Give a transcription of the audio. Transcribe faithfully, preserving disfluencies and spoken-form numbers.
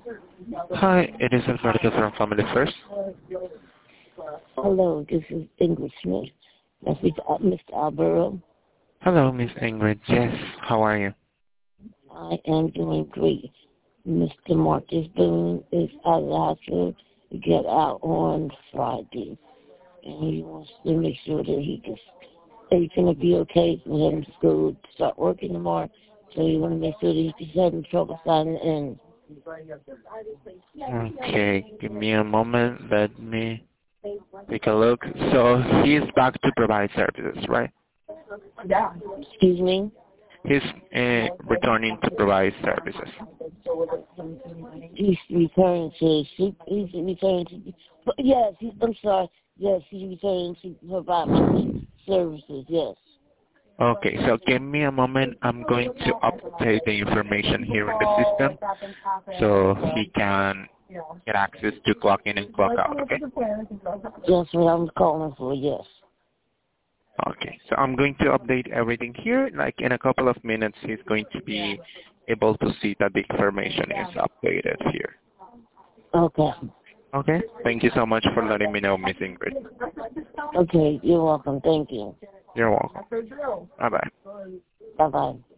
Hi, it is Alfredo from Family First. Hello, this is Ingrid Smith. That's Mister Albero. Hello, Miss Ingrid. Yes, how are you? I am doing great. Mister Marcus Boone is out of the hospital to get out on Friday. And he wants to make sure that he can, everything will be okay for him to go to start working tomorrow. So you want to make sure that he's having trouble signing in. Okay, give me a moment. Let me take a look. So he's back to provide services, right? Excuse me? He's uh, returning to provide services. He's returning to, he's returning to, but yes, he, I'm sorry, yes, he's returning to provide my services, yes. Okay, so give me a moment. I'm going to update the information here in the system so he can get access to clock in and clock out, okay? That's what I'm calling for, yes. Okay, so I'm going to update everything here. Like in a couple of minutes, he's going to be able to see that the information is updated here. Okay. Okay, thank you so much for letting me know, Miss Ingrid. Okay, you're welcome. Thank you. You're welcome. Bye-bye. Bye-bye.